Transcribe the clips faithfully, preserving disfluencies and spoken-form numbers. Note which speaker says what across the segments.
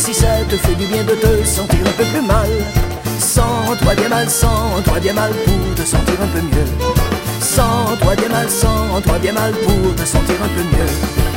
Speaker 1: si ça te fait du bien de te sentir un peu plus mal, sens-toi bien mal, sens-toi bien mal pour te sentir un peu mieux. Sens-toi bien mal, sens-toi bien mal pour te sentir un peu mieux.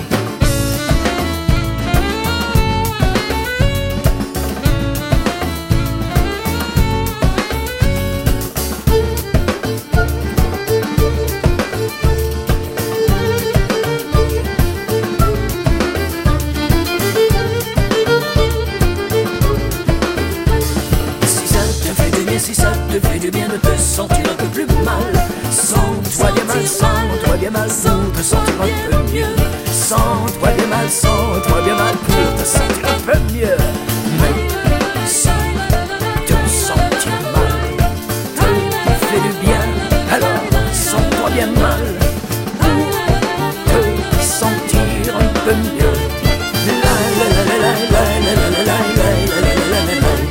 Speaker 1: Si ça te fait du bien de te sentir un peu plus mal, sens-toi bien mal, sens-toi bien mal pour te sentir un peu mieux. Sens-toi bien mal, sens-toi bien mal pour te sentir un peu mieux. Même si te sentir mal te fait du bien, alors sens-toi bien mal pour te sentir un peu mieux. La la la la la la la la la la la la la la la.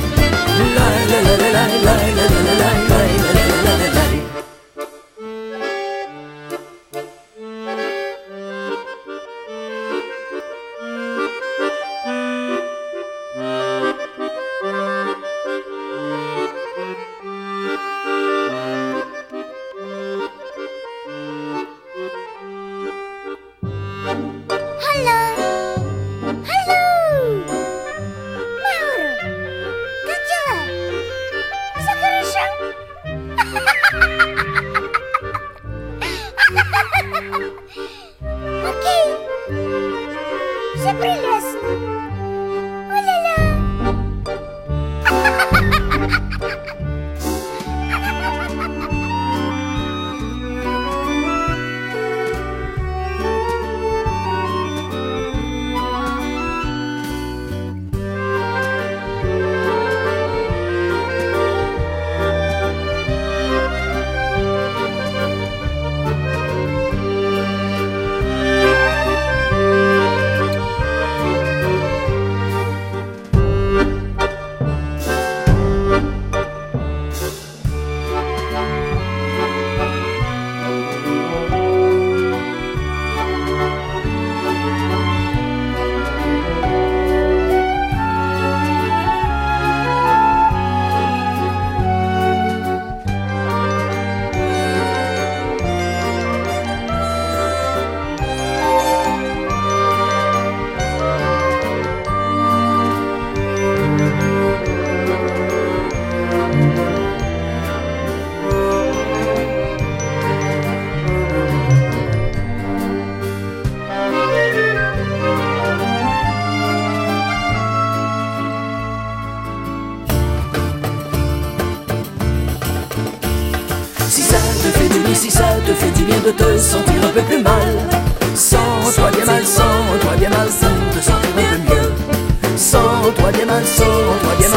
Speaker 2: Окей, все прелестно. О-ля-ля.
Speaker 1: Si ça te fait du bien de te sentir un peu plus mal, sens-toi bien mal, sens-toi bien mal pour te sentir un peu mieux. Sens-toi bien mal, sens-toi bien mal.